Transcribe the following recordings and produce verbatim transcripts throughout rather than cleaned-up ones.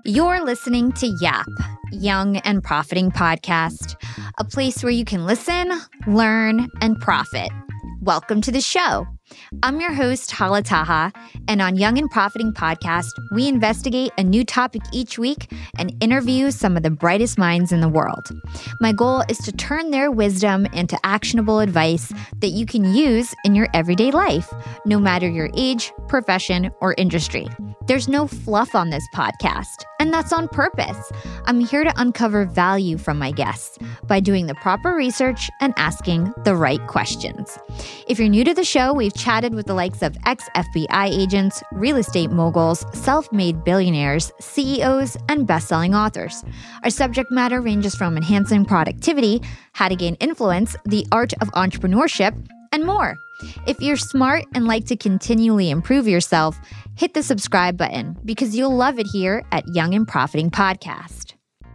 You're listening to Yap, Young and Profiting Podcast, a place where you can listen, learn, and profit. Welcome to the show. I'm your host, Hala Taha, and on Young and Profiting Podcast, we investigate a new topic each week and interview some of the brightest minds in the world. My goal is to turn their wisdom into actionable advice that you can use in your everyday life, no matter your age, profession, or industry. There's no fluff on this podcast, and that's on purpose. I'm here to uncover value from my guests by doing the proper research and asking the right questions. If you're new to the show, we've chatted with the likes of ex-F B I agents, real estate moguls, self-made billionaires, C E Os, and best-selling authors. Our subject matter ranges from enhancing productivity, how to gain influence, the art of entrepreneurship, and more. If you're smart and like to continually improve yourself, hit the subscribe button because you'll love it here at Young and Profiting Podcast.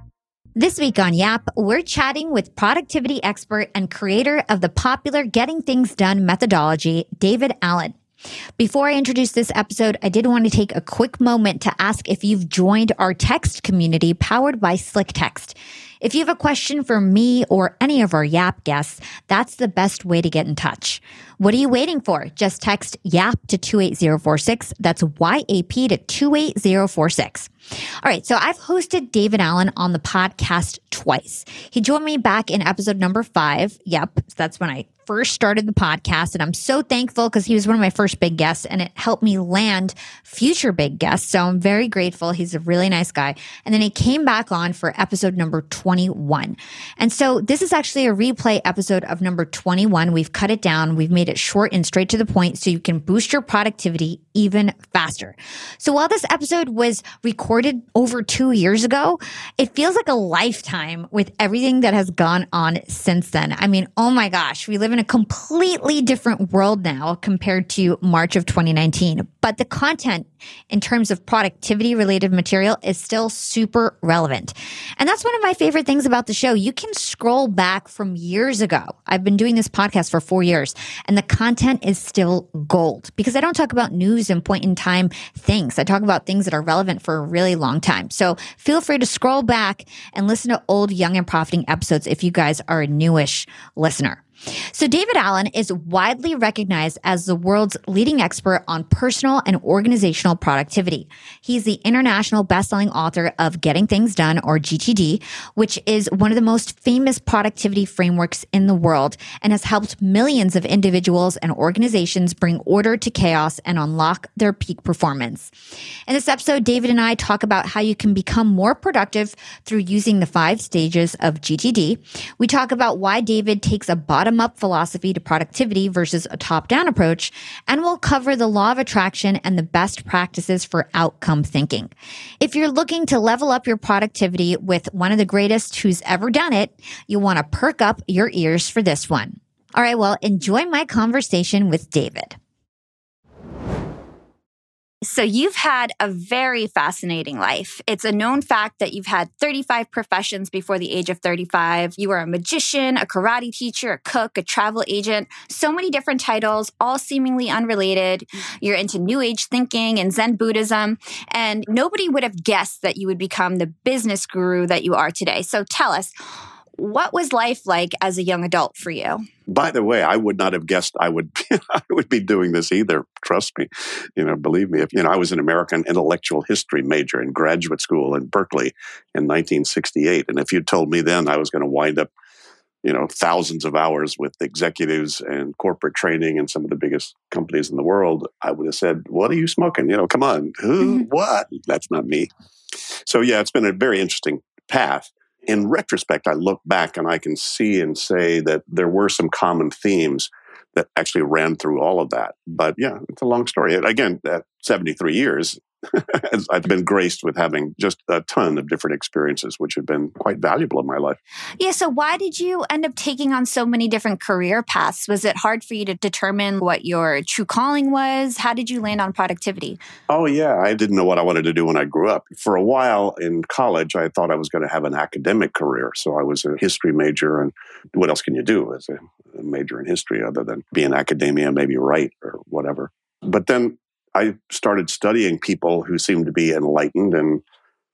This week on Yap, we're chatting with productivity expert and creator of the popular Getting Things Done methodology, David Allen. Before I introduce this episode, I did want to take a quick moment to ask if you've joined our text community powered by Slick Text. If you have a question for me or any of our Yap guests, that's the best way to get in touch. What are you waiting for? Just text YAP to two eight zero four six. That's Y A P to two eight zero four six. All right, so I've hosted David Allen on the podcast twice. He joined me back in episode number five. Yep, that's when I first started the podcast, and I'm so thankful because he was one of my first big guests, and it helped me land future big guests. So I'm very grateful. He's a really nice guy. And then he came back on for episode number twenty-one. And so this is actually a replay episode of number twenty-one. We've cut it down. We've made it short and straight to the point so you can boost your productivity even faster. So while this episode was recorded over two years ago, it feels like a lifetime with everything that has gone on since then. I mean, oh my gosh, we live in a completely different world now compared to March of twenty nineteen. But the content in terms of productivity related material is still super relevant. And that's one of my favorite things about the show. You can scroll back from years ago. I've been doing this podcast for four years and the content is still gold because I don't talk about news and point in time things. I talk about things that are relevant for a really long time. So feel free to scroll back and listen to old Young and Profiting episodes if you guys are a newish listener. So David Allen is widely recognized as the world's leading expert on personal and organizational productivity. He's the international best-selling author of Getting Things Done, or G T D, which is one of the most famous productivity frameworks in the world and has helped millions of individuals and organizations bring order to chaos and unlock their peak performance. In this episode, David and I talk about how you can become more productive through using the five stages of G T D. We talk about why David takes a bottom up philosophy to productivity versus a top-down approach, and we'll cover the law of attraction and the best practices for outcome thinking. If you're looking to level up your productivity with one of the greatest who's ever done it, you'll want to perk up your ears for this one. All right, well, enjoy my conversation with David. So you've had a very fascinating life. It's a known fact that you've had thirty-five professions before the age of thirty-five. You were a magician, a karate teacher, a cook, a travel agent, so many different titles, all seemingly unrelated. You're into New Age thinking and Zen Buddhism, and nobody would have guessed that you would become the business guru that you are today. So tell us, what was life like as a young adult for you? By the way, I would not have guessed I would I would be doing this either. Trust me, you know, believe me. If you know, I was an American intellectual history major in graduate school in Berkeley in nineteen sixty-eight, and if you told me then I was going to wind up, you know, thousands of hours with executives and corporate training in some of the biggest companies in the world, I would have said, "What are you smoking? You know, come on, who? What? That's not me." So yeah, it's been a very interesting path. In retrospect, I look back and I can see and say that there were some common themes that actually ran through all of that. But yeah, it's a long story. Again, at seventy-three years, I've been graced with having just a ton of different experiences, which have been quite valuable in my life. Yeah. So why did you end up taking on so many different career paths? Was it hard for you to determine what your true calling was? How did you land on productivity? Oh, yeah. I didn't know what I wanted to do when I grew up. For a while in college, I thought I was going to have an academic career. So I was a history major. And what else can you do as a major in history other than be in academia, maybe write or whatever? But then I started studying people who seemed to be enlightened and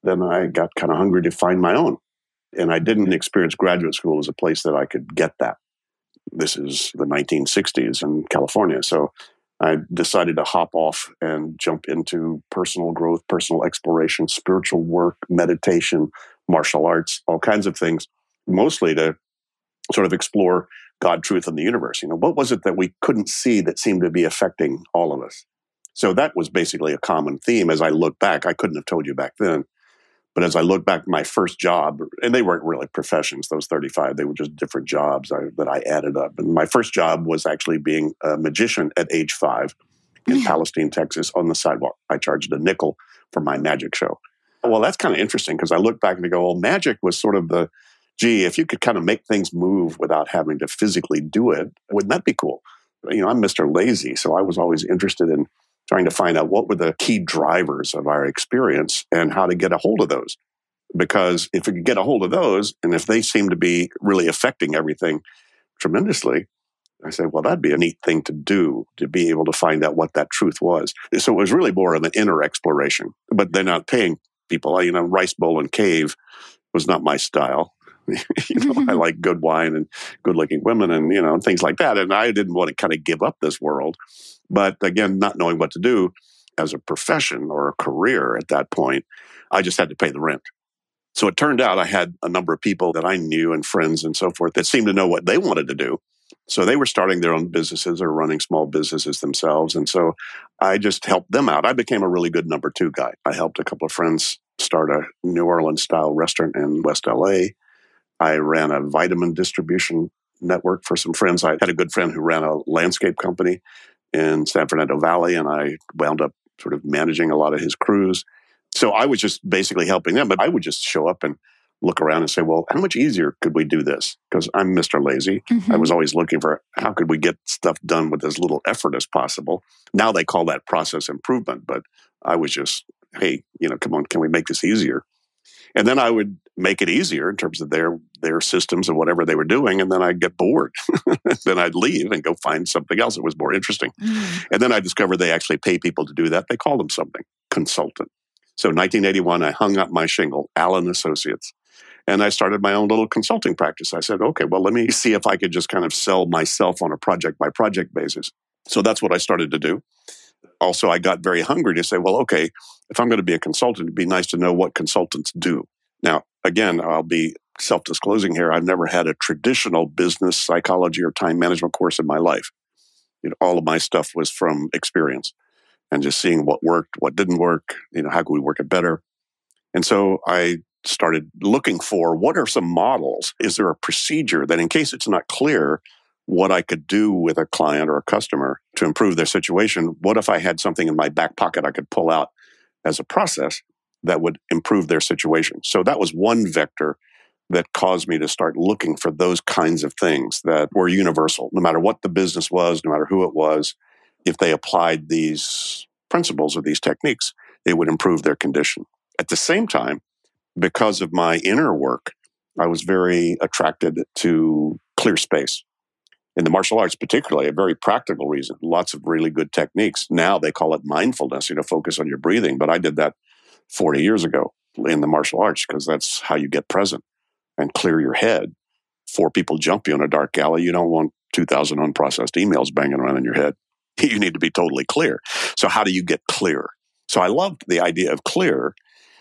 then I got kind of hungry to find my own. And I didn't experience graduate school as a place that I could get that. This is the nineteen sixties in California. So I decided to hop off and jump into personal growth, personal exploration, spiritual work, meditation, martial arts, all kinds of things, mostly to sort of explore God, truth, and the universe. You know, what was it that we couldn't see that seemed to be affecting all of us? So that was basically a common theme. As I look back, I couldn't have told you back then, but as I look back, my first job, and they weren't really professions, those thirty-five, they were just different jobs I, that I added up. And my first job was actually being a magician at age five in Palestine, Texas, on the sidewalk. I charged a nickel for my magic show. Well, that's kind of interesting because I look back and I go, well, magic was sort of the, gee, if you could kind of make things move without having to physically do it, wouldn't that be cool? You know, I'm Mister Lazy, so I was always interested in trying to find out what were the key drivers of our experience and how to get a hold of those. Because if we could get a hold of those, and if they seem to be really affecting everything tremendously, I said, well, that'd be a neat thing to do, to be able to find out what that truth was. So it was really more of an inner exploration, but they're not paying people. You know, rice bowl and cave was not my style. you know, I like good wine and good-looking women and, you know, things like that. And I didn't want to kind of give up this world. But again, not knowing what to do as a profession or a career at that point, I just had to pay the rent. So it turned out I had a number of people that I knew and friends and so forth that seemed to know what they wanted to do. So they were starting their own businesses or running small businesses themselves. And so I just helped them out. I became a really good number two guy. I helped a couple of friends start a New Orleans-style restaurant in West L A. I ran a vitamin distribution network for some friends. I had a good friend who ran a landscape company in San Fernando Valley, and I wound up sort of managing a lot of his crews. So I was just basically helping them, but I would just show up and look around and say, well, how much easier could we do this? Because I'm Mister Lazy. Mm-hmm. I was always looking for how could we get stuff done with as little effort as possible. Now they call that process improvement, but I was just, hey, you know, come on, can we make this easier? And then I would make it easier in terms of their their systems and whatever they were doing. And then I'd get bored. Then I'd leave and go find something else that was more interesting. Mm. And then I discovered they actually pay people to do that. They call them something, consultant. So nineteen eighty-one, I hung up my shingle, Allen Associates. And I started my own little consulting practice. I said, okay, well, let me see if I could just kind of sell myself on a project by project basis. So that's what I started to do. Also, I got very hungry to say, well, okay, if I'm going to be a consultant, it'd be nice to know what consultants do. Now, again, I'll be self-disclosing here. I've never had a traditional business psychology or time management course in my life. You know, all of my stuff was from experience and just seeing what worked, what didn't work, you know, how could we work it better? And so I started looking for what are some models? Is there a procedure that in case it's not clear what I could do with a client or a customer to improve their situation, what if I had something in my back pocket I could pull out as a process that would improve their situation? So that was one vector that caused me to start looking for those kinds of things that were universal, no matter what the business was, no matter who it was. If they applied these principles or these techniques, it would improve their condition. At the same time, because of my inner work, I was very attracted to clear space. In the martial arts, particularly, a very practical reason, lots of really good techniques. Now they call it mindfulness, you know, focus on your breathing. But I did that forty years ago in the martial arts because that's how you get present and clear your head. Four people jump you in a dark alley. You don't want two thousand unprocessed emails banging around in your head. You need to be totally clear. So how do you get clear? So I loved the idea of clear.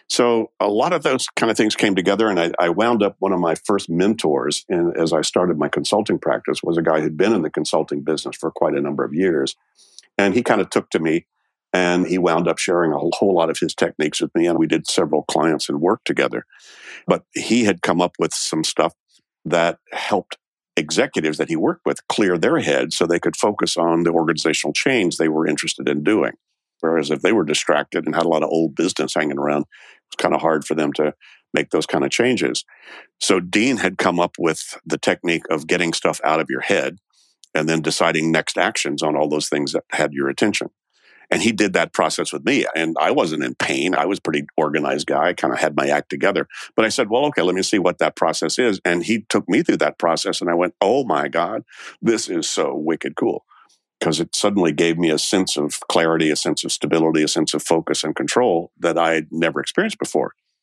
So a lot of those kind of things came together, and I, I wound up one of my first mentors in, as I started my consulting practice was a guy who'd been in the consulting business for quite a number of years. And he kind of took to me, and he wound up sharing a whole, whole lot of his techniques with me, and we did several clients and work together. But he had come up with some stuff that helped executives that he worked with clear their heads so they could focus on the organizational change they were interested in doing. Whereas if they were distracted and had a lot of old business hanging around, it was kind of hard for them to make those kind of changes. So Dean had come up with the technique of getting stuff out of your head and then deciding next actions on all those things that had your attention. And he did that process with me. And I wasn't in pain. I was a pretty organized guy. I kind of had my act together. But I said, well, okay, let me see what that process is. And he took me through that process. And I went, oh my God, this is so wicked cool. Because it suddenly gave me a sense of clarity, a sense of stability, a sense of focus and control that I had never experienced before.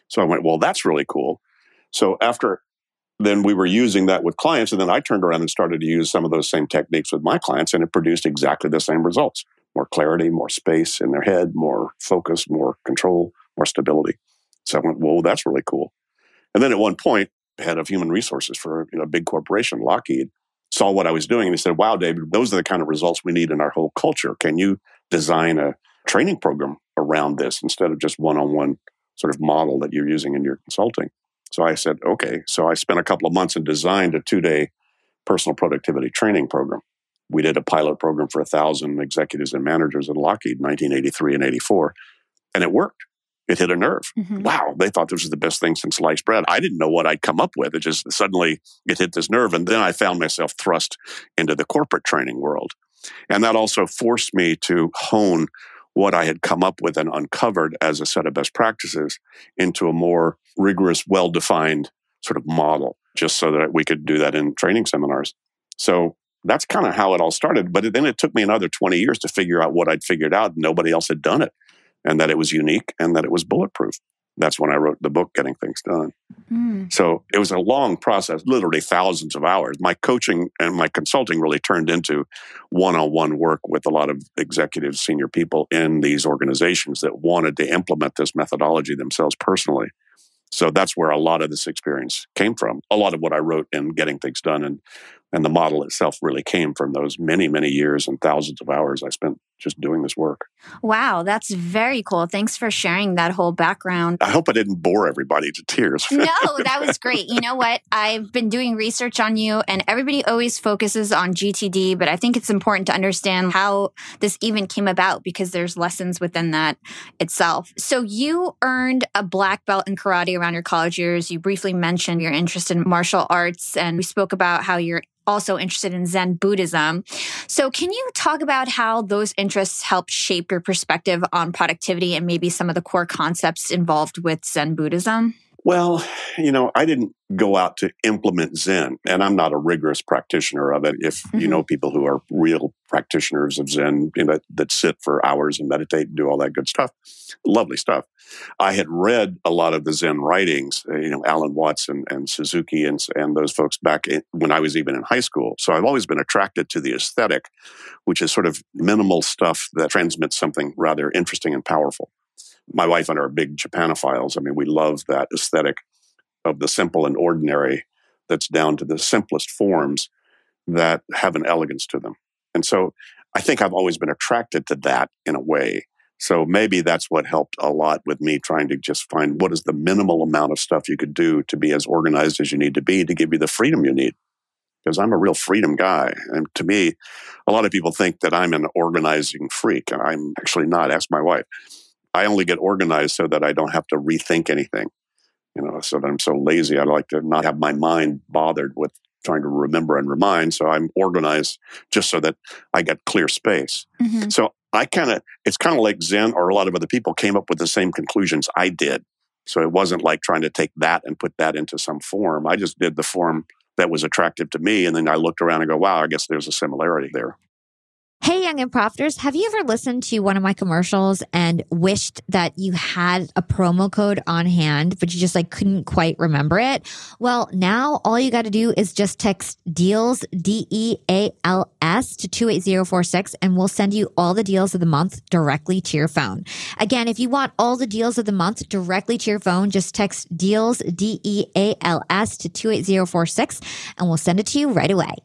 So I went, well, that's really cool. So after then we were using that with clients, and then I turned around and started to use some of those same techniques with my clients, and it produced exactly the same results. More clarity, more space in their head, more focus, more control, more stability. So I went, whoa, that's really cool. And then at one point, head of human resources for you know, a big corporation, Lockheed, saw what I was doing, and he said, wow, David, those are the kind of results we need in our whole culture. Can you design a training program around this instead of just one-on-one sort of model that you're using in your consulting? So I said, okay. So I spent a couple of months and designed a two-day personal productivity training program. We did a pilot program for a thousand executives and managers in Lockheed in nineteen eighty-three and eighty-four, and it worked. It hit a nerve. Mm-hmm. Wow, they thought this was the best thing since sliced bread. I didn't know what I'd come up with. It just suddenly, it hit this nerve. And then I found myself thrust into the corporate training world. And that also forced me to hone what I had come up with and uncovered as a set of best practices into a more rigorous, well-defined sort of model, just so that we could do that in training seminars. So that's kind of how it all started. But then it took me another twenty years to figure out what I'd figured out. Nobody else had done it, and that it was unique and that it was bulletproof. That's when I wrote the book, Getting Things Done. Mm. So it was a long process, literally thousands of hours. My coaching and my consulting really turned into one-on-one work with a lot of executives, senior people in these organizations that wanted to implement this methodology themselves personally. So that's where a lot of this experience came from. A lot of what I wrote in Getting Things Done and, and the model itself really came from those many, many years and thousands of hours I spent just doing this work. Wow, that's very cool. Thanks for sharing that whole background. I hope I didn't bore everybody to tears. No, that was great. You know what? I've been doing research on you, and everybody always focuses on G T D, but I think it's important to understand how this even came about because there's lessons within that itself. So you earned a black belt in karate around your college years. You briefly mentioned your interest in martial arts, and we spoke about how you're also interested in Zen Buddhism. So can you talk about how those interests helped shape your perspective on productivity and maybe some of the core concepts involved with Zen Buddhism? Well, you know, I didn't go out to implement Zen, and I'm not a rigorous practitioner of it. If mm-hmm. you know people who are real practitioners of Zen, you know, that sit for hours and meditate and do all that good stuff, lovely stuff. I had read a lot of the Zen writings, you know, Alan Watts and, and Suzuki and, and those folks back in, when I was even in high school. So I've always been attracted to the aesthetic, which is sort of minimal stuff that transmits something rather interesting and powerful. My wife and I are big Japanophiles. I mean, we love that aesthetic of the simple and ordinary that's down to the simplest forms that have an elegance to them. And so I think I've always been attracted to that in a way. So maybe that's what helped a lot with me trying to just find what is the minimal amount of stuff you could do to be as organized as you need to be to give you the freedom you need. Because I'm a real freedom guy. And to me, a lot of people think that I'm an organizing freak, and I'm actually not. Ask my wife. I only get organized so that I don't have to rethink anything. You know, so that I'm so lazy. I like to not have my mind bothered with trying to remember and remind. So I'm organized just so that I get clear space. Mm-hmm. So I kind of, it's kind of like Zen or a lot of other people came up with the same conclusions I did. So it wasn't like trying to take that and put that into some form. I just did the form that was attractive to me. And then I looked around and go, wow, I guess there's a similarity there. Hey, Young and Profiters, have you ever listened to one of my commercials and wished that you had a promo code on hand, but you just like couldn't quite remember it? Well, now all you got to do is just text DEALS, D E A L S to two eight zero four six, and we'll send you all the deals of the month directly to your phone. Again, if you want all the deals of the month directly to your phone, just text DEALS, D E A L S to two eight zero four six, and we'll send it to you right away.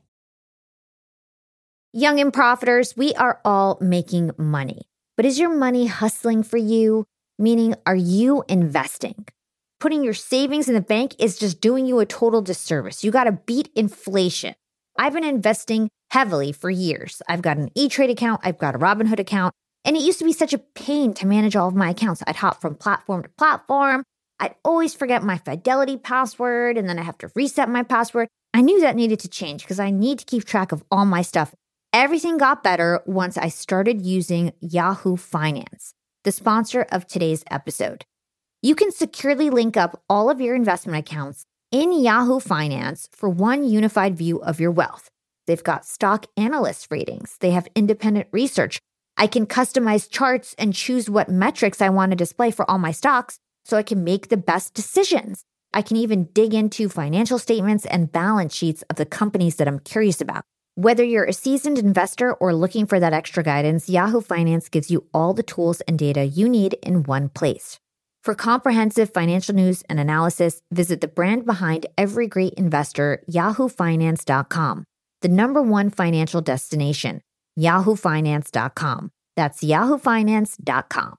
Young and Profiters, we are all making money. But is your money hustling for you? Meaning, are you investing? Putting your savings in the bank is just doing you a total disservice. You got to beat inflation. I've been investing heavily for years. I've got an E-Trade account. I've got a Robinhood account. And it used to be such a pain to manage all of my accounts. I'd hop from platform to platform. I'd always forget my Fidelity password, and then I have to reset my password. I knew that needed to change because I need to keep track of all my stuff. Everything got better once I started using Yahoo Finance, the sponsor of today's episode. You can securely link up all of your investment accounts in Yahoo Finance for one unified view of your wealth. They've got stock analyst ratings. They have independent research. I can customize charts and choose what metrics I want to display for all my stocks. so I can make the best decisions. I can even dig into financial statements and balance sheets of the companies that I'm curious about. Whether you're a seasoned investor or looking for that extra guidance, Yahoo Finance gives you all the tools and data you need in one place. For comprehensive financial news and analysis, visit the brand behind every great investor, yahoo finance dot com, the number one financial destination, yahoo finance dot com. That's yahoo finance dot com.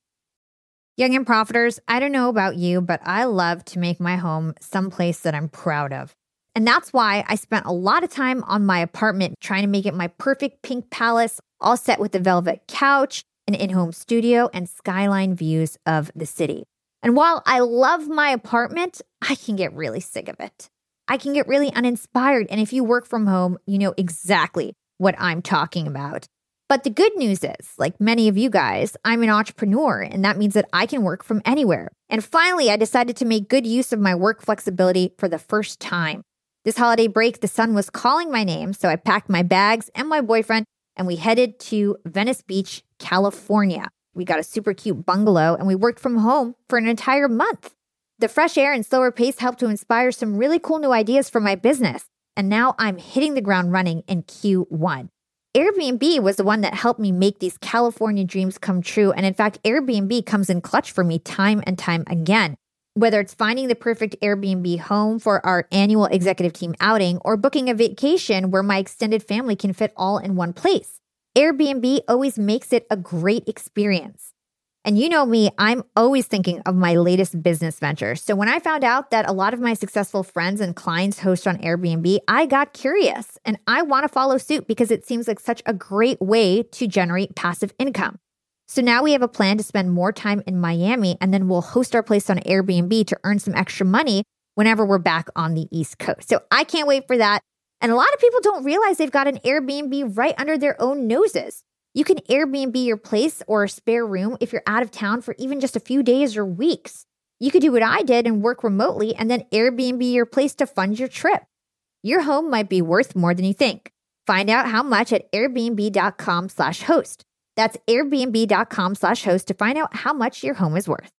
Young and Profiters, I don't know about you, but I love to make my home someplace that I'm proud of. And that's why I spent a lot of time on my apartment trying to make it my perfect pink palace, all set with a velvet couch, an in-home studio, and skyline views of the city. And while I love my apartment, I can get really sick of it. I can get really uninspired. And if you work from home, you know exactly what I'm talking about. But the good news is, like many of you guys, I'm an entrepreneur, and that means that I can work from anywhere. And finally, I decided to make good use of my work flexibility for the first time. This holiday break, the sun was calling my name, so I packed my bags and my boyfriend, and we headed to Venice Beach, California. We got a super cute bungalow, and we worked from home for an entire month. The fresh air and slower pace helped to inspire some really cool new ideas for my business, and now I'm hitting the ground running in Q one. Airbnb was the one that helped me make these California dreams come true, and in fact, Airbnb comes in clutch for me time and time again. Whether it's finding the perfect Airbnb home for our annual executive team outing or booking a vacation where my extended family can fit all in one place, Airbnb always makes it a great experience. And you know me, I'm always thinking of my latest business venture. So when I found out that a lot of my successful friends and clients host on Airbnb, I got curious and I want to follow suit because it seems like such a great way to generate passive income. So now we have a plan to spend more time in Miami, and then we'll host our place on Airbnb to earn some extra money whenever we're back on the East Coast. So I can't wait for that. And a lot of people don't realize they've got an Airbnb right under their own noses. You can Airbnb your place or a spare room if you're out of town for even just a few days or weeks. You could do what I did and work remotely and then Airbnb your place to fund your trip. Your home might be worth more than you think. Find out how much at airbnb.com slash host. That's airbnb.com slash host to find out how much your home is worth.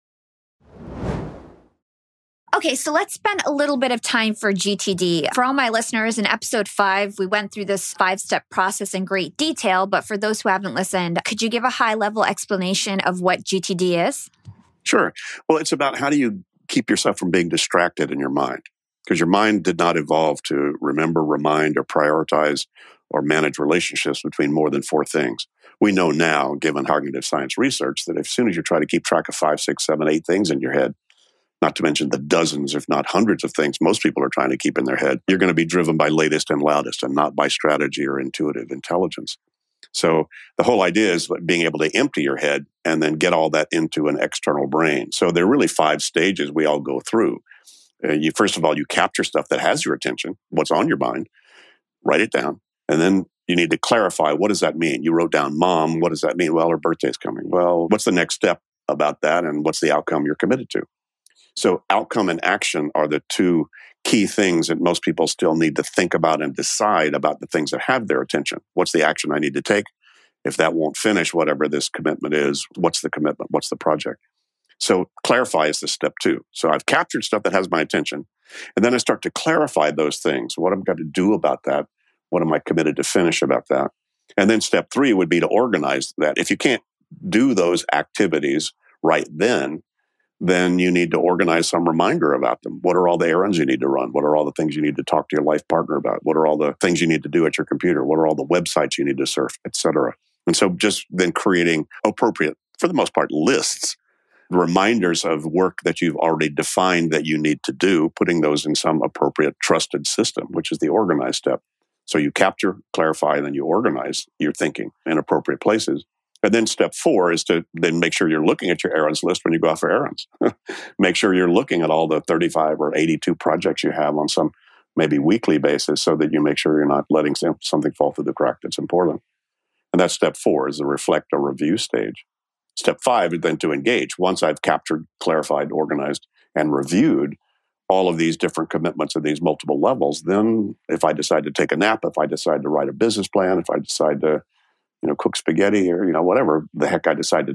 Okay, so let's spend a little bit of time for G T D. For all my listeners, in episode five, we went through this five-step process in great detail, but for those who haven't listened, could you give a high-level explanation of what G T D is? Sure. Well, it's about how do you keep yourself from being distracted in your mind? Because your mind did not evolve to remember, remind, or prioritize or manage relationships between more than four things. We know now, given cognitive science research, that as soon as you try to keep track of five, six, seven, eight things in your head, not to mention the dozens, if not hundreds of things most people are trying to keep in their head, you're going to be driven by latest and loudest and not by strategy or intuitive intelligence. So the whole idea is being able to empty your head and then get all that into an external brain. So there are really five stages we all go through. Uh, you, first of all, you capture stuff that has your attention, what's on your mind, write it down, and then you need to clarify, what does that mean? You wrote down mom, what does that mean? Well, her birthday's coming. Well, what's the next step about that and what's the outcome you're committed to? So outcome and action are the two key things that most people still need to think about and decide about the things that have their attention. What's the action I need to take? If that won't finish whatever this commitment is, what's the commitment? What's the project? So clarify is the step two. So I've captured stuff that has my attention, and then I start to clarify those things. What am I going to do about that? What am I committed to finish about that? And then step three would be to organize that. If you can't do those activities right then, then you need to organize some reminder about them. What are all the errands you need to run? What are all the things you need to talk to your life partner about? What are all the things you need to do at your computer? What are all the websites you need to surf, et cetera? And so just then creating appropriate, for the most part, lists, reminders of work that you've already defined that you need to do, putting those in some appropriate trusted system, which is the organized step. So you capture, clarify, and then you organize your thinking in appropriate places. And then step four is to then make sure you're looking at your errands list when you go out for errands. Make sure you're looking at all the thirty-five or eighty-two projects you have on some maybe weekly basis so that you make sure you're not letting something fall through the crack that's important. And that's step four, is the reflect or review stage. Step five is then to engage. Once I've captured, clarified, organized, and reviewed all of these different commitments at these multiple levels, then if I decide to take a nap, if I decide to write a business plan, if I decide to, you know, cook spaghetti or, you know, whatever the heck I decide to do,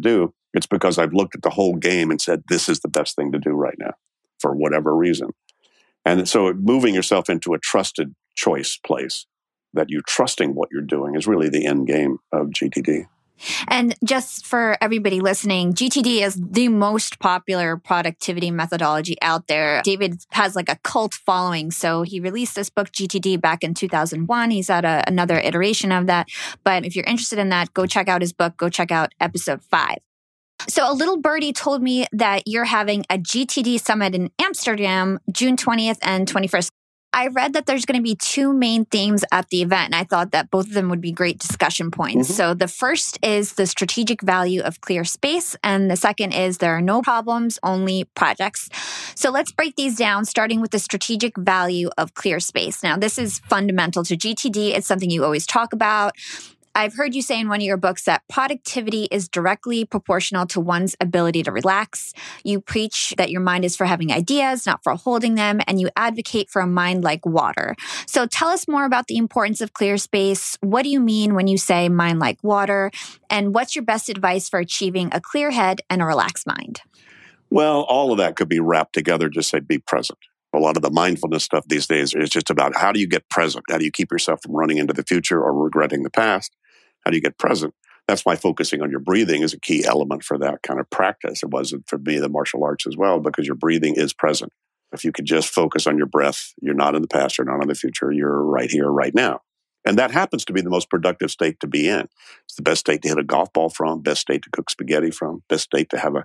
It's because I've looked at the whole game and said, this is the best thing to do right now for whatever reason. And so moving yourself into a trusted choice place that you're trusting what you're doing is really the end game of G T D. And just for everybody listening, G T D is the most popular productivity methodology out there. David has like a cult following. So he released this book, G T D, back in two thousand one. He's at a, another iteration of that. But if you're interested in that, go check out his book. Go check out episode five. So a little birdie told me that you're having a G T D summit in Amsterdam, June twentieth and twenty-first. I read that there's going to be two main themes at the event, and I thought that both of them would be great discussion points. Mm-hmm. So the first is the strategic value of clear space, and the second is there are no problems, only projects. So let's break these down, starting with the strategic value of clear space. Now, this is fundamental to G T D. It's something you always talk about. I've heard you say in one of your books that productivity is directly proportional to one's ability to relax. You preach that your mind is for having ideas, not for holding them, and you advocate for a mind like water. So tell us more about the importance of clear space. What do you mean when you say mind like water? And what's your best advice for achieving a clear head and a relaxed mind? Well, all of that could be wrapped together, just say be present. A lot of the mindfulness stuff these days is just about how do you get present? How do you keep yourself from running into the future or regretting the past? How do you get present? That's why focusing on your breathing is a key element for that kind of practice. It wasn't for me, the martial arts as well, because your breathing is present. If you could just focus on your breath, you're not in the past, you're not in the future, you're right here, right now. And that happens to be the most productive state to be in. It's the best state to hit a golf ball from, best state to cook spaghetti from, best state to have a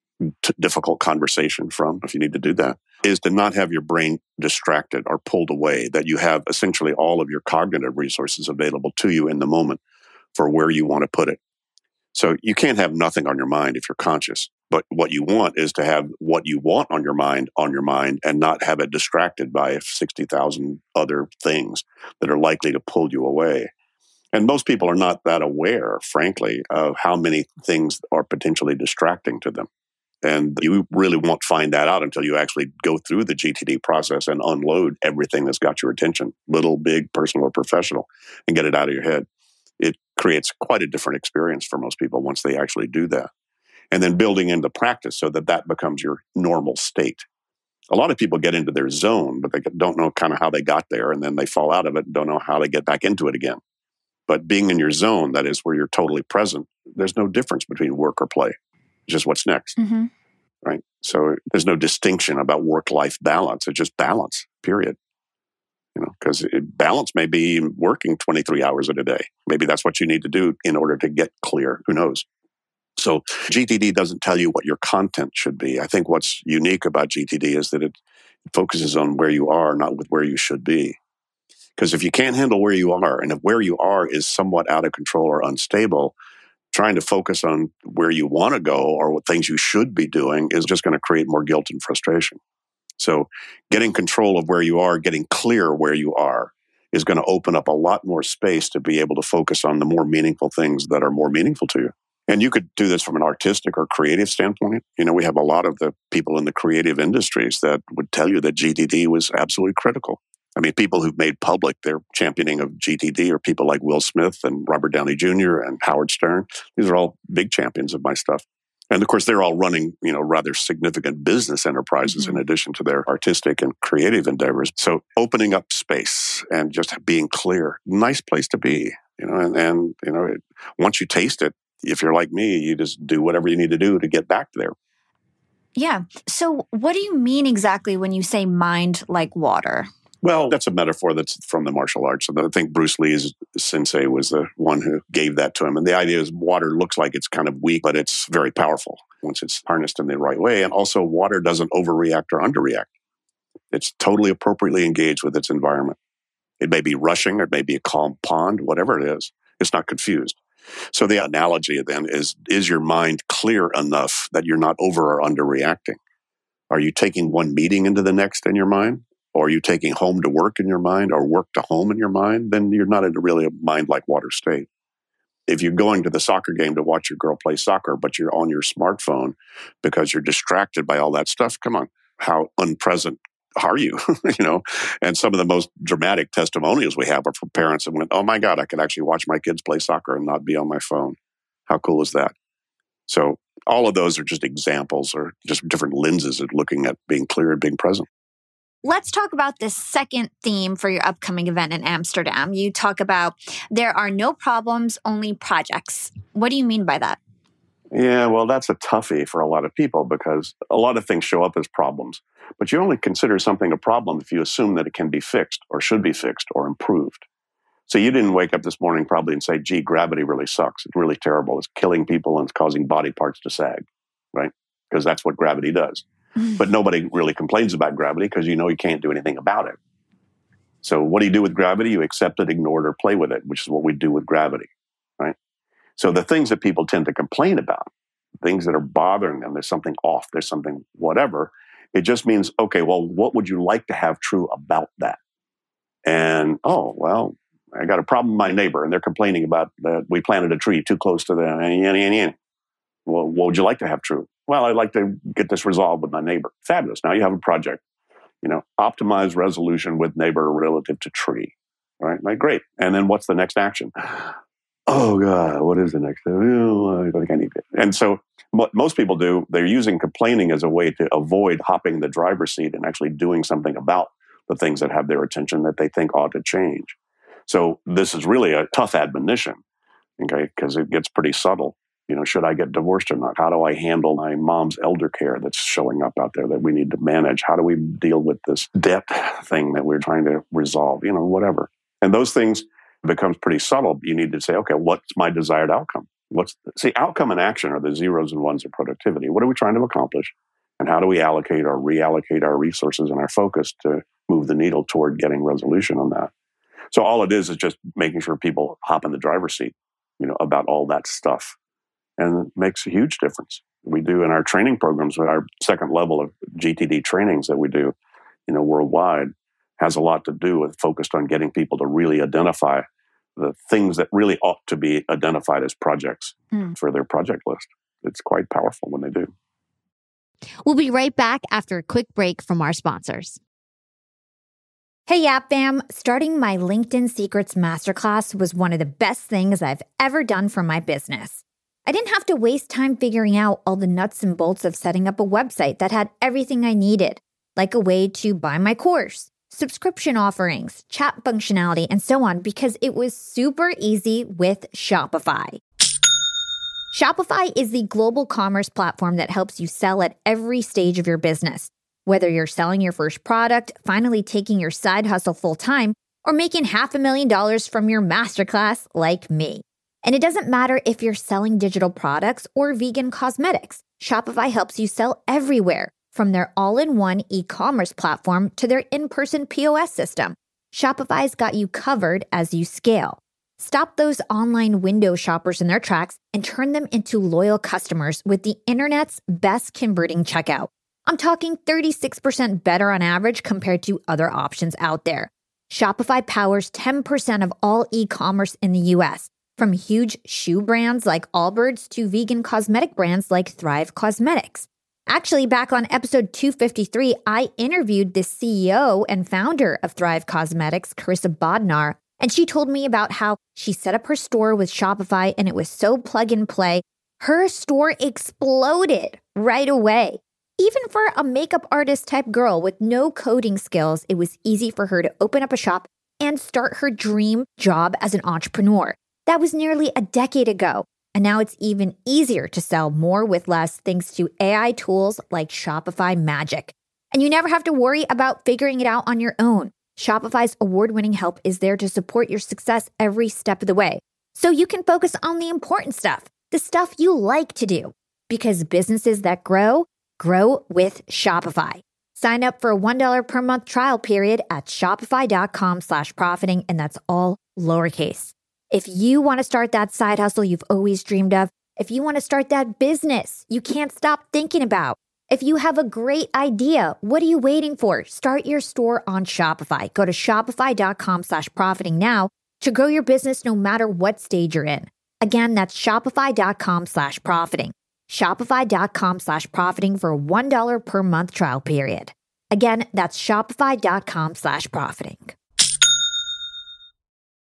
t- difficult conversation from, if you need to do that, is to not have your brain distracted or pulled away, that you have essentially all of your cognitive resources available to you in the moment for where you want to put it. So you can't have nothing on your mind if you're conscious. But what you want is to have what you want on your mind on your mind and not have it distracted by sixty thousand other things that are likely to pull you away. And most people are not that aware, frankly, of how many things are potentially distracting to them. And you really won't find that out until you actually go through the G T D process and unload everything that's got your attention, little, big, personal, or professional, and get it out of your head. It creates quite a different experience for most people once they actually do that. And then building into practice so that that becomes your normal state. A lot of people get into their zone, but they don't know kind of how they got there, and then they fall out of it and don't know how to get back into it again. But being in your zone, that is where you're totally present, there's no difference between work or play. It's just what's next, mm-hmm. right? So there's no distinction about work-life balance. It's just balance, period. You know, because balance may be working twenty-three hours in a day. Maybe that's what you need to do in order to get clear. Who knows? So G T D doesn't tell you what your content should be. I think what's unique about G T D is that it focuses on where you are, not with where you should be. Because if you can't handle where you are, and if where you are is somewhat out of control or unstable, trying to focus on where you want to go or what things you should be doing is just going to create more guilt and frustration. So getting control of where you are, getting clear where you are, is going to open up a lot more space to be able to focus on the more meaningful things that are more meaningful to you. And you could do this from an artistic or creative standpoint. You know, we have a lot of the people in the creative industries that would tell you that G T D was absolutely critical. I mean, people who've made public their championing of G T D are people like Will Smith and Robert Downey Junior and Howard Stern. These are all big champions of my stuff. And of course, they're all running, you know, rather significant business enterprises mm-hmm. in addition to their artistic and creative endeavors. So opening up space and just being clear, nice place to be, you know, and, and you know, it, once you taste it, if you're like me, you just do whatever you need to do to get back there. Yeah. So what do you mean exactly when you say mind like water? Well, that's a metaphor that's from the martial arts. And I think Bruce Lee's sensei was the one who gave that to him. And the idea is water looks like it's kind of weak, but it's very powerful once it's harnessed in the right way. And also water doesn't overreact or underreact. It's totally appropriately engaged with its environment. It may be rushing, it may be a calm pond, whatever it is. It's not confused. So the analogy then is, is your mind clear enough that you're not over or underreacting? Are you taking one meeting into the next in your mind? Or are you taking home to work in your mind or work to home in your mind? Then you're not in a really a mind like water state. If you're going to the soccer game to watch your girl play soccer, but you're on your smartphone because you're distracted by all that stuff, come on, how unpresent are you? you know, and some of the most dramatic testimonials we have are from parents that went, oh my God, I could actually watch my kids play soccer and not be on my phone. How cool is that? So all of those are just examples or just different lenses of looking at being clear and being present. Let's talk about the second theme for your upcoming event in Amsterdam. You talk about there are no problems, only projects. What do you mean by that? Yeah, well, that's a toughie for a lot of people because a lot of things show up as problems. But you only consider something a problem if you assume that it can be fixed or should be fixed or improved. So you didn't wake up this morning probably and say, gee, gravity really sucks. It's really terrible. It's killing people and it's causing body parts to sag, right? Because that's what gravity does. But nobody really complains about gravity because you know you can't do anything about it. So what do you do with gravity? You accept it, ignore it, or play with it, which is what we do with gravity, right? So the things that people tend to complain about, things that are bothering them, there's something off, there's something whatever, it just means, okay, well, what would you like to have true about that? And, oh, well, I got a problem with my neighbor, and they're complaining about that we planted a tree too close to the... Well, what would you like to have true? Well, I'd like to get this resolved with my neighbor. Fabulous. Now you have a project. You know, optimize resolution with neighbor relative to tree. All right, like, great. And then what's the next action? Oh, God, what is the next thing? Oh, I think I need it. And so what most people do, they're using complaining as a way to avoid hopping the driver's seat and actually doing something about the things that have their attention that they think ought to change. So this is really a tough admonition, okay, because it gets pretty subtle. You know, should I get divorced or not? How do I handle my mom's elder care that's showing up out there that we need to manage? How do we deal with this debt thing that we're trying to resolve? You know, whatever. And those things becomes pretty subtle. You need to say, okay, what's my desired outcome? What's the, see, outcome and action are the zeros and ones of productivity. What are we trying to accomplish? And how do we allocate or reallocate our resources and our focus to move the needle toward getting resolution on that? So all it is is just making sure people hop in the driver's seat, you know, about all that stuff. And it makes a huge difference. We do in our training programs, with our second level of G T D trainings that we do, you know, worldwide, has a lot to do with focused on getting people to really identify the things that really ought to be identified as projects mm. for their project list. It's quite powerful when they do. We'll be right back after a quick break from our sponsors. Hey, Yap Fam. Starting my LinkedIn Secrets Masterclass was one of the best things I've ever done for my business. I didn't have to waste time figuring out all the nuts and bolts of setting up a website that had everything I needed, like a way to buy my course, subscription offerings, chat functionality, and so on, because it was super easy with Shopify. Shopify is the global commerce platform that helps you sell at every stage of your business. Whether you're selling your first product, finally taking your side hustle full-time, or making half a million dollars from your masterclass like me. And it doesn't matter if you're selling digital products or vegan cosmetics. Shopify helps you sell everywhere, from their all-in-one e-commerce platform to their in-person P O S system. Shopify's got you covered as you scale. Stop those online window shoppers in their tracks and turn them into loyal customers with the internet's best converting checkout. I'm talking thirty-six percent better on average compared to other options out there. Shopify powers ten percent of all e-commerce in the U S, from huge shoe brands like Allbirds to vegan cosmetic brands like Thrive Cosmetics. Actually, back on episode two fifty-three, I interviewed the C E O and founder of Thrive Cosmetics, Carissa Bodnar, and she told me about how she set up her store with Shopify and it was so plug and play. Her store exploded right away. Even for a makeup artist type girl with no coding skills, it was easy for her to open up a shop and start her dream job as an entrepreneur. That was nearly a decade ago. And now it's even easier to sell more with less thanks to A I tools like Shopify Magic. And you never have to worry about figuring it out on your own. Shopify's award-winning help is there to support your success every step of the way. So you can focus on the important stuff, the stuff you like to do. Because businesses that grow, grow with Shopify. Sign up for a one dollar per month trial period at shopify.com slash profiting, and that's all lowercase. If you want to start that side hustle you've always dreamed of, if you want to start that business you can't stop thinking about, if you have a great idea, what are you waiting for? Start your store on Shopify. Go to shopify.com slash profiting now to grow your business no matter what stage you're in. Again, that's shopify.com slash profiting. Shopify.com slash profiting for a one dollar per month trial period. Again, that's shopify.com slash profiting.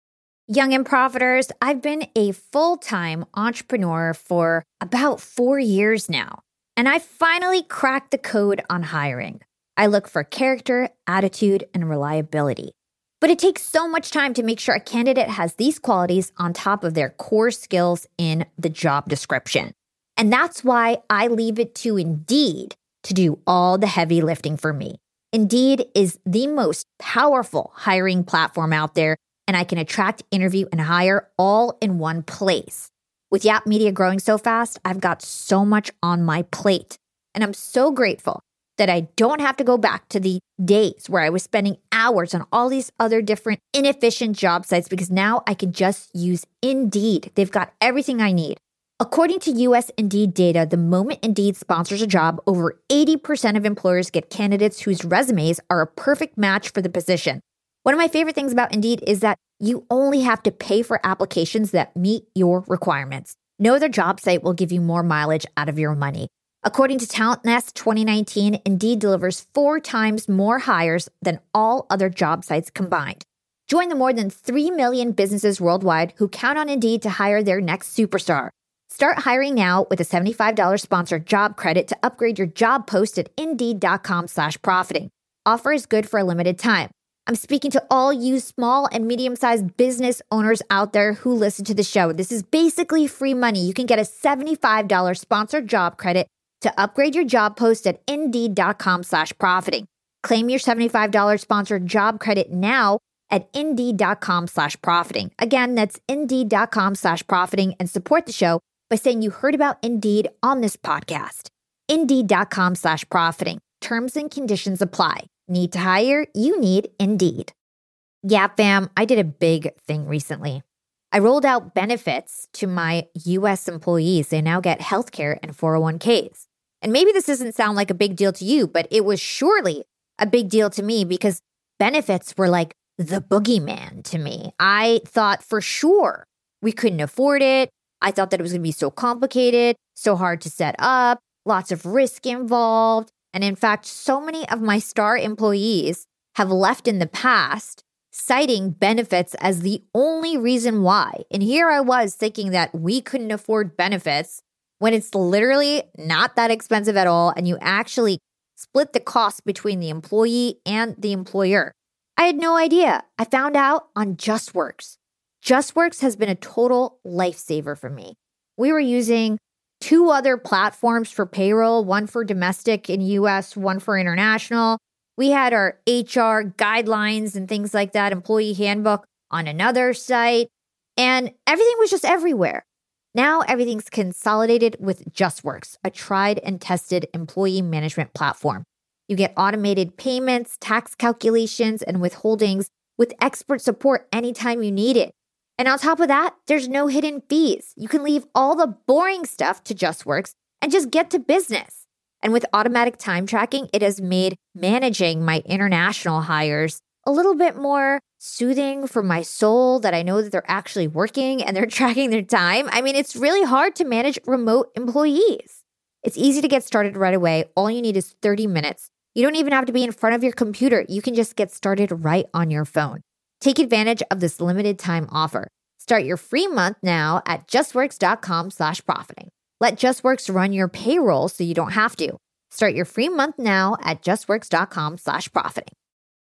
Young and Profiters, I've been a full-time entrepreneur for about four years now, and I finally cracked the code on hiring. I look for character, attitude, and reliability. But it takes so much time to make sure a candidate has these qualities on top of their core skills in the job description. And that's why I leave it to Indeed to do all the heavy lifting for me. Indeed is the most powerful hiring platform out there, and I can attract, interview, and hire all in one place. With Yap Media growing so fast, I've got so much on my plate. And I'm so grateful that I don't have to go back to the days where I was spending hours on all these other different inefficient job sites, because now I can just use Indeed. They've got everything I need. According to U S Indeed data, the moment Indeed sponsors a job, over eighty percent of employers get candidates whose resumes are a perfect match for the position. One of my favorite things about Indeed is that you only have to pay for applications that meet your requirements. No other job site will give you more mileage out of your money. According to Talent Nest twenty nineteen, Indeed delivers four times more hires than all other job sites combined. Join the more than three million businesses worldwide who count on Indeed to hire their next superstar. Start hiring now with a seventy-five dollars sponsored job credit to upgrade your job post at Indeed.com slash profiting. Offer is good for a limited time. I'm speaking to all you small and medium-sized business owners out there who listen to the show. This is basically free money. You can get a seventy-five dollars sponsored job credit to upgrade your job post at Indeed.com slash profiting. Claim your seventy-five dollars sponsored job credit now at Indeed.com slash profiting. Again, that's Indeed.com slash profiting, and support the show by saying you heard about Indeed on this podcast. Indeed.com slash profiting. Terms and conditions apply. Need to hire? You need Indeed. Yeah, fam, I did a big thing recently. I rolled out benefits to my U S employees. They now get healthcare and four oh one k's. And maybe this doesn't sound like a big deal to you, but it was surely a big deal to me because benefits were like the boogeyman to me. I thought for sure we couldn't afford it. I thought that it was going to be so complicated, so hard to set up, lots of risk involved. And in fact, so many of my star employees have left in the past, citing benefits as the only reason why. And here I was thinking that we couldn't afford benefits when it's literally not that expensive at all, and you actually split the cost between the employee and the employer. I had no idea. I found out on JustWorks. JustWorks has been a total lifesaver for me. We were using two other platforms for payroll, one for domestic in U S, one for international. We had our H R guidelines and things like that, employee handbook on another site, and everything was just everywhere. Now everything's consolidated with JustWorks, a tried and tested employee management platform. You get automated payments, tax calculations, and withholdings with expert support anytime you need it. And on top of that, there's no hidden fees. You can leave all the boring stuff to JustWorks and just get to business. And with automatic time tracking, it has made managing my international hires a little bit more soothing for my soul, that I know that they're actually working and they're tracking their time. I mean, it's really hard to manage remote employees. It's easy to get started right away. All you need is thirty minutes. You don't even have to be in front of your computer. You can just get started right on your phone. Take advantage of this limited time offer. Start your free month now at justworks.com slash profiting. Let JustWorks run your payroll so you don't have to. Start your free month now at justworks.com slash profiting.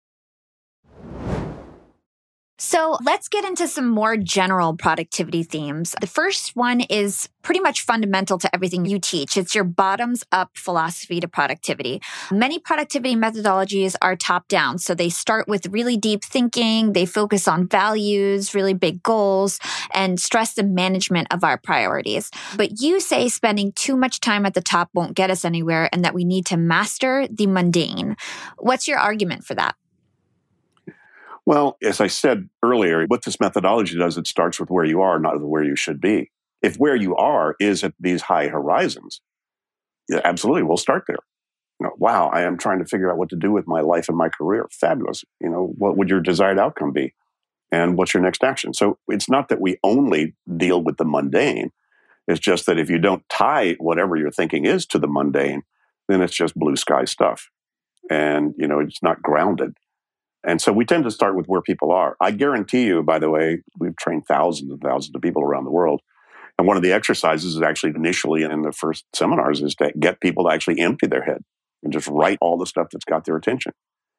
So let's get into some more general productivity themes. The first one is pretty much fundamental to everything you teach. It's your bottoms-up philosophy to productivity. Many productivity methodologies are top-down. So they start with really deep thinking. They focus on values, really big goals, and stress the management of our priorities. But you say spending too much time at the top won't get us anywhere and that we need to master the mundane. What's your argument for that? Well, as I said earlier, what this methodology does, it starts with where you are, not where you should be. If where you are is at these high horizons, yeah, absolutely, we'll start there. You know, wow, I am trying to figure out what to do with my life and my career. Fabulous. You know, what would your desired outcome be? And what's your next action? So it's not that we only deal with the mundane. It's just that if you don't tie whatever your thinking is to the mundane, then it's just blue sky stuff. And, you know, it's not grounded. And so we tend to start with where people are. I guarantee you, by the way, we've trained thousands and thousands of people around the world. And one of the exercises is actually initially in the first seminars is to get people to actually empty their head and just write all the stuff that's got their attention.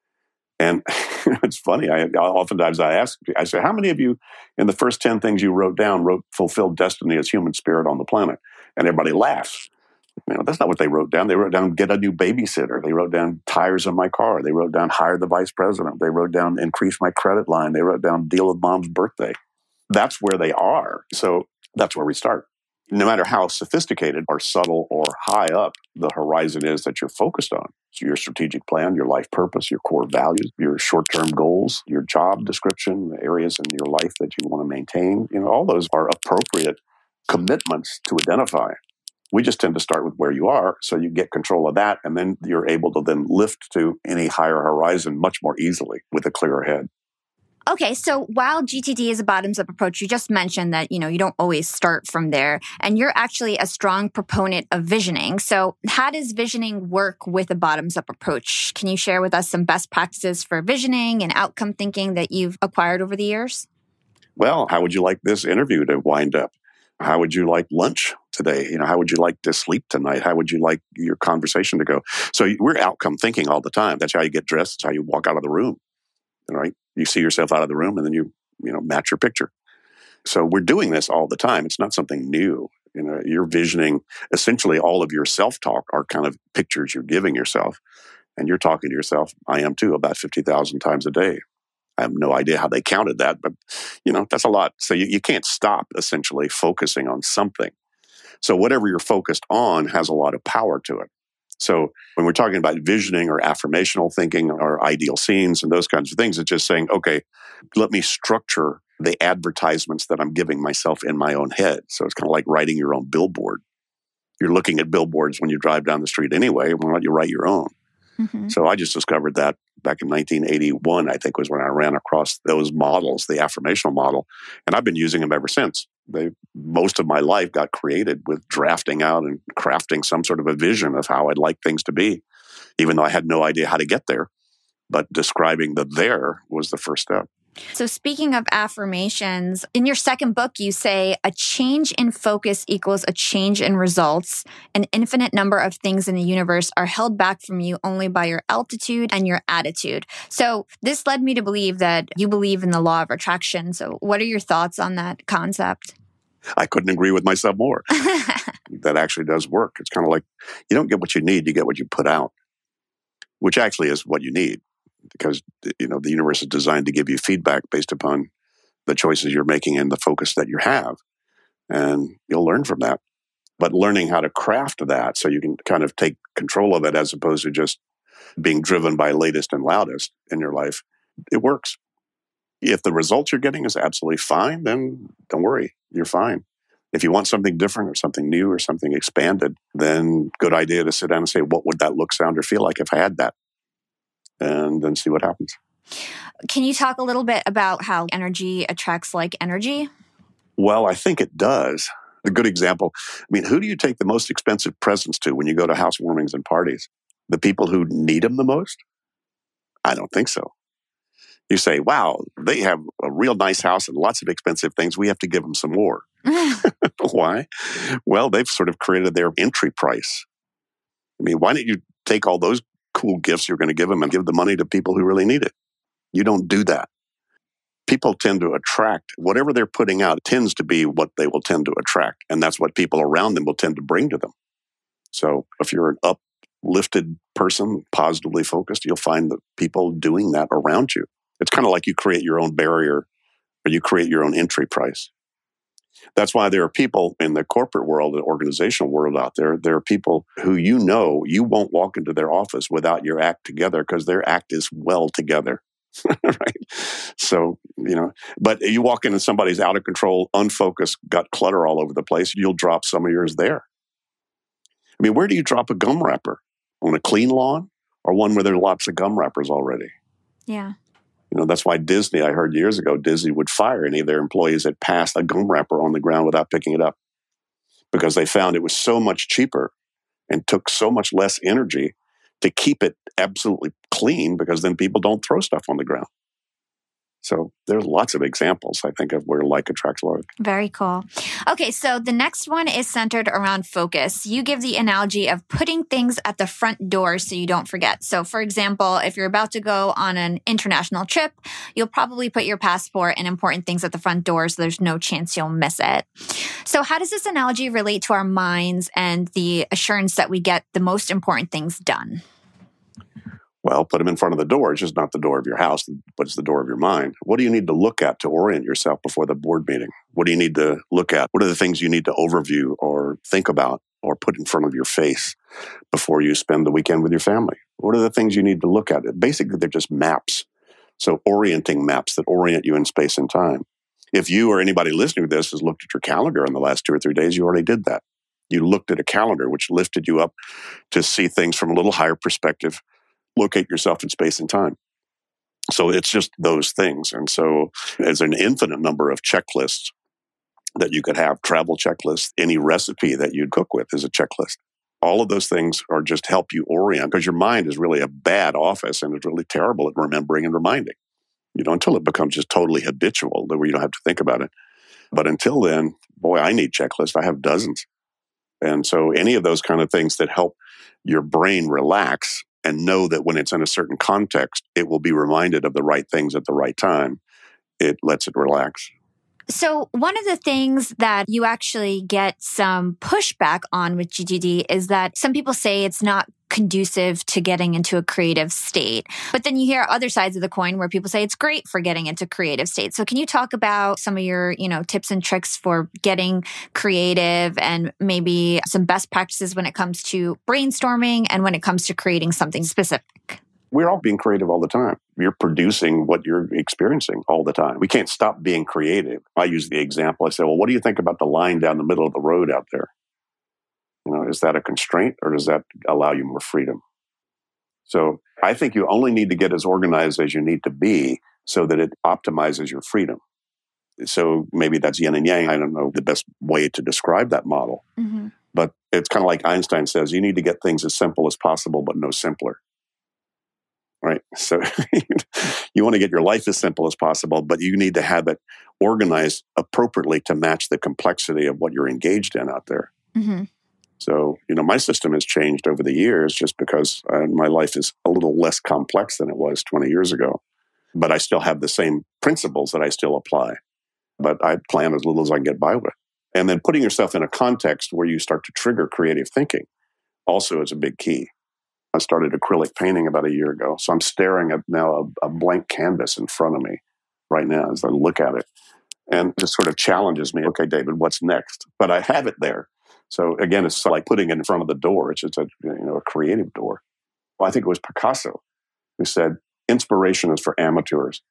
And it's funny. I oftentimes I ask, I say, how many of you in the first ten things you wrote down wrote fulfilled destiny as human spirit on the planet? And everybody laughs. You know, that's not what they wrote down. They wrote down get a new babysitter. They wrote down tires on my car. They wrote down hire the vice president. They wrote down increase my credit line. They wrote down deal with mom's birthday. That's where they are. So that's where we start. No matter how sophisticated or subtle or high up the horizon is that you're focused on. So your strategic plan, your life purpose, your core values, your short-term goals, your job description, the areas in your life that you want to maintain, you know, all those are appropriate commitments to identify. We just tend to start with where you are, so you get control of that, and then you're able to then lift to any higher horizon much more easily with a clearer head. Okay, so while G T D is a bottoms-up approach, you just mentioned that, you know, you don't always start from there, and you're actually a strong proponent of visioning. So how does visioning work with a bottoms-up approach? Can you share with us some best practices for visioning and outcome thinking that you've acquired over the years? Well, how would you like this interview to wind up? How would you like lunch today? You know, how would you like to sleep tonight? How would you like your conversation to go? So we're outcome thinking all the time. That's how you get dressed. That's how you walk out of the room, right? You see yourself out of the room and then you, you know, match your picture. So we're doing this all the time. It's not something new. You know, you're visioning essentially all of your self-talk are kind of pictures you're giving yourself. And you're talking to yourself, I am too, about fifty thousand times a day. I have no idea how they counted that, but, you know, that's a lot. So you, you can't stop essentially focusing on something. So whatever you're focused on has a lot of power to it. So when we're talking about visioning or affirmational thinking or ideal scenes and those kinds of things, it's just saying, okay, let me structure the advertisements that I'm giving myself in my own head. So it's kind of like writing your own billboard. You're looking at billboards when you drive down the street anyway. Why don't you write your own? Mm-hmm. So I just discovered that back in nineteen eighty-one, I think was when I ran across those models, the affirmational model, and I've been using them ever since. They, most of my life got created with drafting out and crafting some sort of a vision of how I'd like things to be, even though I had no idea how to get there. But describing the there was the first step. So speaking of affirmations, in your second book, you say a change in focus equals a change in results. An infinite number of things in the universe are held back from you only by your altitude and your attitude. So this led me to believe that you believe in the law of attraction. So what are your thoughts on that concept? I couldn't agree with myself more. That actually does work. It's kind of like you don't get what you need, you get what you put out, which actually is what you need. Because, you know, the universe is designed to give you feedback based upon the choices you're making and the focus that you have. And you'll learn from that. But learning how to craft that so you can kind of take control of it as opposed to just being driven by latest and loudest in your life, it works. If the results you're getting is absolutely fine, then don't worry, you're fine. If you want something different or something new or something expanded, then good idea to sit down and say, what would that look, sound, or feel like if I had that? And then see what happens. Can you talk a little bit about how energy attracts like energy? Well, I think it does. A good example, I mean, who do you take the most expensive presents to when you go to housewarmings and parties? The people who need them the most? I don't think so. You say, wow, they have a real nice house and lots of expensive things. We have to give them some more. Why? Well, they've sort of created their entry price. I mean, why don't you take all those cool gifts you're going to give them and give the money to people who really need it? You don't do that. People tend to attract whatever they're putting out tends to be what they will tend to attract. And that's what people around them will tend to bring to them. So if you're an uplifted person, positively focused, you'll find the people doing that around you. It's kind of like you create your own barrier or you create your own entry price. That's why there are people in the corporate world, the organizational world out there, there are people who you know you won't walk into their office without your act together because their act is well together. Right? So, you know, but you walk into somebody's out of control, unfocused, got clutter all over the place, you'll drop some of yours there. I mean, where do you drop a gum wrapper? On a clean lawn or one where there are lots of gum wrappers already? Yeah. You know, that's why Disney, I heard years ago, Disney would fire any of their employees that passed a gum wrapper on the ground without picking it up because they found it was so much cheaper and took so much less energy to keep it absolutely clean, because then people don't throw stuff on the ground. So there's lots of examples, I think, of where like attracts like. Very cool. Okay, so the next one is centered around focus. You give the analogy of putting things at the front door so you don't forget. So for example, if you're about to go on an international trip, you'll probably put your passport and important things at the front door so there's no chance you'll miss it. So how does this analogy relate to our minds and the assurance that we get the most important things done? Well, put them in front of the door. It's just not the door of your house, but it's the door of your mind. What do you need to look at to orient yourself before the board meeting? What do you need to look at? What are the things you need to overview or think about or put in front of your face before you spend the weekend with your family? What are the things you need to look at? Basically, they're just maps. So orienting maps that orient you in space and time. If you or anybody listening to this has looked at your calendar in the last two or three days, you already did that. You looked at a calendar, which lifted you up to see things from a little higher perspective. Locate yourself in space and time. So it's just those things. And so there's an infinite number of checklists that you could have, travel checklists, any recipe that you'd cook with is a checklist. All of those things are just help you orient, because your mind is really a bad office and it's really terrible at remembering and reminding, you know, until it becomes just totally habitual, where you don't have to think about it. But until then, boy, I need checklists. I have dozens. And so any of those kind of things that help your brain relax and know that when it's in a certain context, it will be reminded of the right things at the right time, it lets it relax. So one of the things that you actually get some pushback on with G T D is that some people say it's not conducive to getting into a creative state. But then you hear other sides of the coin where people say it's great for getting into creative state. So can you talk about some of your, you know, tips and tricks for getting creative and maybe some best practices when it comes to brainstorming and when it comes to creating something specific? We're all being creative all the time. You're producing what you're experiencing all the time. We can't stop being creative. I use the example. I say, well, what do you think about the line down the middle of the road out there? You know, is that a constraint or does that allow you more freedom? So I think you only need to get as organized as you need to be so that it optimizes your freedom. So maybe that's yin and yang. I don't know the best way to describe that model. Mm-hmm. But it's kind of like Einstein says, you need to get things as simple as possible, but no simpler. Right? So you want to get your life as simple as possible, but you need to have it organized appropriately to match the complexity of what you're engaged in out there. Mm-hmm. So, you know, my system has changed over the years just because uh, my life is a little less complex than it was twenty years ago. But I still have the same principles that I still apply. But I plan as little as I can get by with. And then putting yourself in a context where you start to trigger creative thinking also is a big key. I started acrylic painting about a year ago. So I'm staring at now a, a blank canvas in front of me right now as I look at it. And it just sort of challenges me. Okay, David, what's next? But I have it there. So again, it's like putting it in front of the door. It's just a, you know, a creative door. Well, I think it was Picasso who said, inspiration is for amateurs.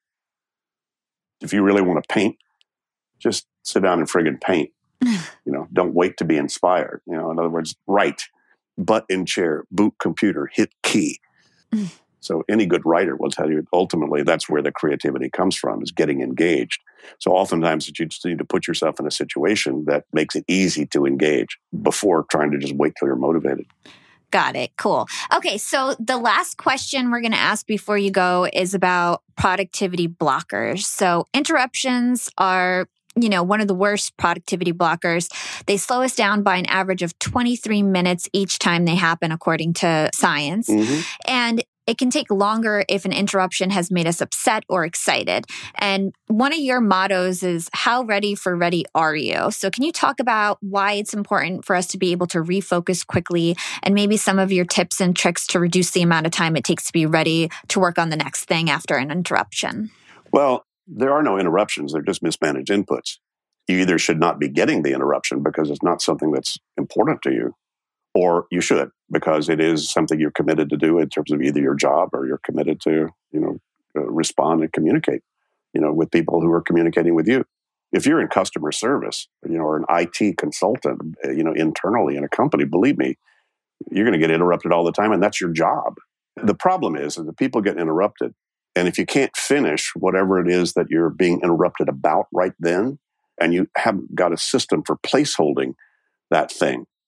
If you really want to paint, just sit down and friggin' paint. You know, don't wait to be inspired. You know, in other words, write. Butt in chair, boot computer, hit key. Mm. So any good writer will tell you, ultimately, that's where the creativity comes from, is getting engaged. So oftentimes you just need to put yourself in a situation that makes it easy to engage before trying to just wait till you're motivated. Got it. Cool. Okay. So the last question we're going to ask before you go is about productivity blockers. So interruptions are, you know, one of the worst productivity blockers. They slow us down by an average of twenty-three minutes each time they happen, according to science. Mm-hmm. And it can take longer if an interruption has made us upset or excited. And one of your mottos is, how ready for ready are you? So can you talk about why it's important for us to be able to refocus quickly and maybe some of your tips and tricks to reduce the amount of time it takes to be ready to work on the next thing after an interruption? Well, there are no interruptions. They're just mismanaged inputs. You either should not be getting the interruption because it's not something that's important to you, or you should because it is something you're committed to do in terms of either your job or you're committed to, you know, uh, respond and communicate, you know, with people who are communicating with you. If you're in customer service, you know, or an I T consultant, you know, internally in a company, believe me, you're going to get interrupted all the time, and that's your job. The problem is that people get interrupted. And if you can't finish whatever it is that you're being interrupted about right then, and you haven't got a system for placeholding that thing,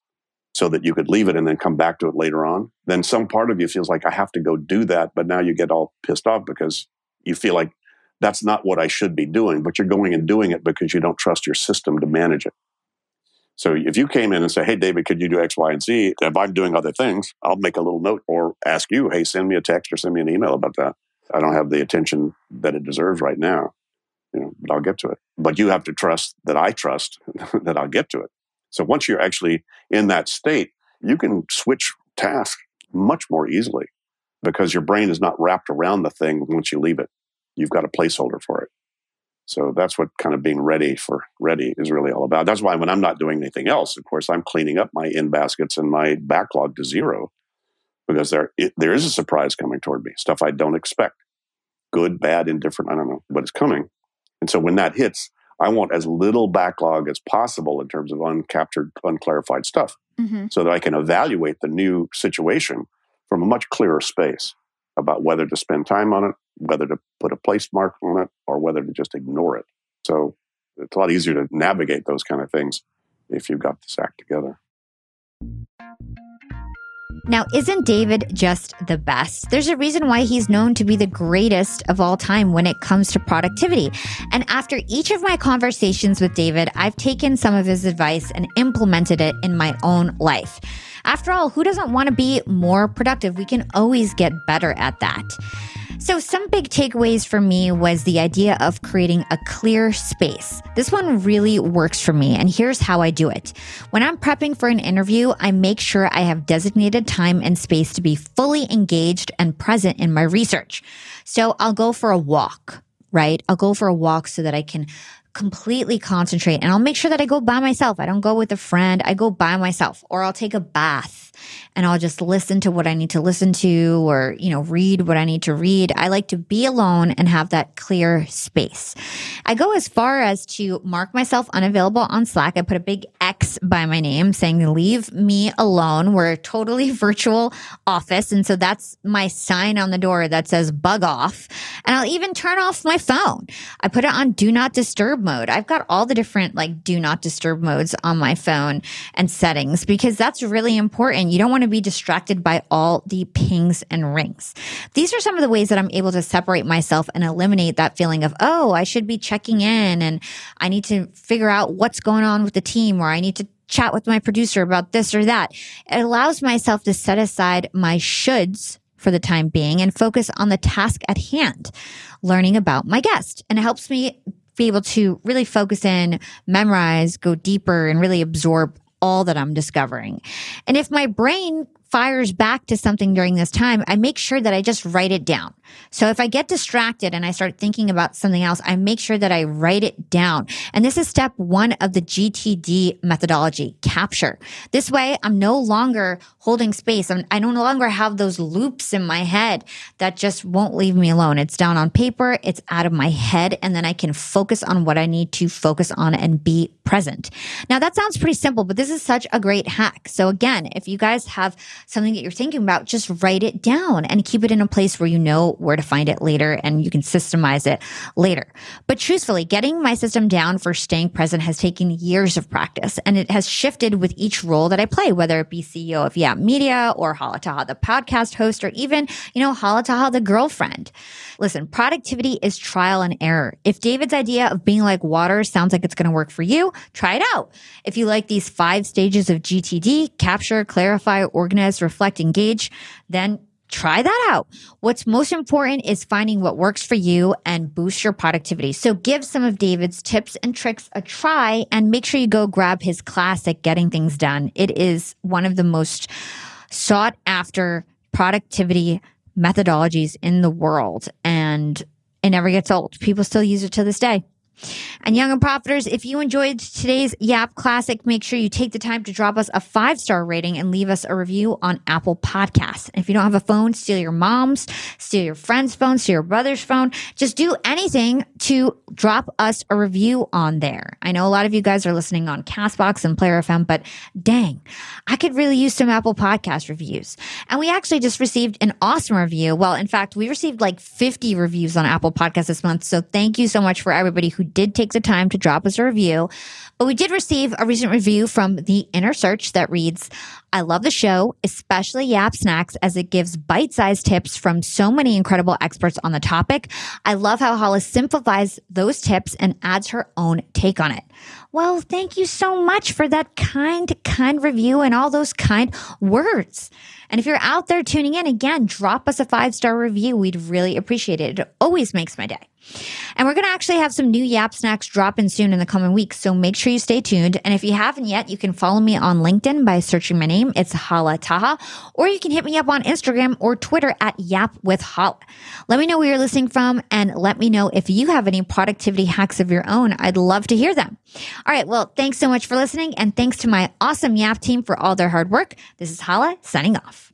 so that you could leave it and then come back to it later on, then some part of you feels like I have to go do that. But now you get all pissed off because you feel like that's not what I should be doing, but you're going and doing it because you don't trust your system to manage it. So if you came in and say, hey, David, could you do X, Y, and Z? If I'm doing other things, I'll make a little note or ask you, hey, send me a text or send me an email about that. I don't have the attention that it deserves right now, you know, but I'll get to it. But you have to trust that I trust that I'll get to it. So once you're actually in that state, you can switch tasks much more easily because your brain is not wrapped around the thing once you leave it. You've got a placeholder for it. So that's what kind of being ready for ready is really all about. That's why when I'm not doing anything else, of course, I'm cleaning up my in baskets and my backlog to zero because there it, there is a surprise coming toward me, stuff I don't expect. Good, bad, indifferent, I don't know, but it's coming. And so when that hits, I want as little backlog as possible in terms of uncaptured, unclarified stuff mm-hmm. so that I can evaluate the new situation from a much clearer space about whether to spend time on it, whether to put a place mark on it, or whether to just ignore it. So it's a lot easier to navigate those kind of things if you've got this act together. Now, isn't David just the best? There's a reason why he's known to be the greatest of all time when it comes to productivity. And after each of my conversations with David, I've taken some of his advice and implemented it in my own life. After all, who doesn't want to be more productive? We can always get better at that. So some big takeaways for me was the idea of creating a clear space. This one really works for me, and here's how I do it. When I'm prepping for an interview, I make sure I have designated time and space to be fully engaged and present in my research. So I'll go for a walk, right? I'll go for a walk so that I can completely concentrate, and I'll make sure that I go by myself. I don't go with a friend. I go by myself, or I'll take a bath and I'll just listen to what I need to listen to, or, you know, read what I need to read. I like to be alone and have that clear space. I go as far as to mark myself unavailable on Slack. I put a big X by my name saying, leave me alone. We're a totally virtual office. And so that's my sign on the door that says bug off. And I'll even turn off my phone. I put it on do not disturb mode. I've got all the different like do not disturb modes on my phone and settings because that's really important. You don't want to be distracted by all the pings and rings. These are some of the ways that I'm able to separate myself and eliminate that feeling of, oh, I should be checking in and I need to figure out what's going on with the team, or I need to chat with my producer about this or that. It allows myself to set aside my shoulds for the time being and focus on the task at hand, learning about my guest. And it helps me be able to really focus in, memorize, go deeper, and really absorb all that I'm discovering. And if my brain fires back to something during this time, I make sure that I just write it down. So if I get distracted and I start thinking about something else, I make sure that I write it down. And this is step one of the G T D methodology, capture. This way, I'm no longer holding space. I'm, I no longer have those loops in my head that just won't leave me alone. It's down on paper, it's out of my head, and then I can focus on what I need to focus on and be present. Now, that sounds pretty simple, but this is such a great hack. So again, if you guys have something that you're thinking about, just write it down and keep it in a place where you know where to find it later and you can systemize it later. But truthfully, getting my system down for staying present has taken years of practice, and it has shifted with each role that I play, whether it be C E O of Yap Media or Hala Taha, the podcast host, or even, you know, Hala Taha, the girlfriend. Listen, productivity is trial and error. If David's idea of being like water sounds like it's going to work for you, try it out. If you like these five stages of G T D, capture, clarify, organize, reflect, engage, then try that out. What's most important is finding what works for you and boost your productivity. So give some of David's tips and tricks a try and make sure you go grab his classic, Getting Things Done. It is one of the most sought after productivity methodologies in the world, and it never gets old. People still use it to this day. And Young and Profiters, if you enjoyed today's Yap Classic, make sure you take the time to drop us a five-star rating and leave us a review on Apple Podcasts. And if you don't have a phone, steal your mom's, steal your friend's phone, steal your brother's phone. Just do anything to drop us a review on there. I know a lot of you guys are listening on CastBox and Player F M, but dang, I could really use some Apple Podcast reviews. And we actually just received an awesome review. Well, in fact, we received like fifty reviews on Apple Podcasts this month. So thank you so much for everybody who did take the time to drop us a review. But we did receive a recent review from The Inner Search that reads, I love the show, especially Yap Snacks, as it gives bite-sized tips from so many incredible experts on the topic. I love how Hala simplifies those tips and adds her own take on it. Well, thank you so much for that kind, kind review and all those kind words. And if you're out there tuning in, again, drop us a five-star review. We'd really appreciate it. It always makes my day. And we're going to actually have some new Yap Snacks dropping soon in the coming weeks, so make sure you stay tuned. And if you haven't yet, you can follow me on LinkedIn by searching my name. It's Hala Taha. Or you can hit me up on Instagram or Twitter at Yap with Hala. Let me know where you're listening from, and let me know if you have any productivity hacks of your own. I'd love to hear them. All right, well, thanks so much for listening, and thanks to my awesome Yap team for all their hard work. This is Hala signing off.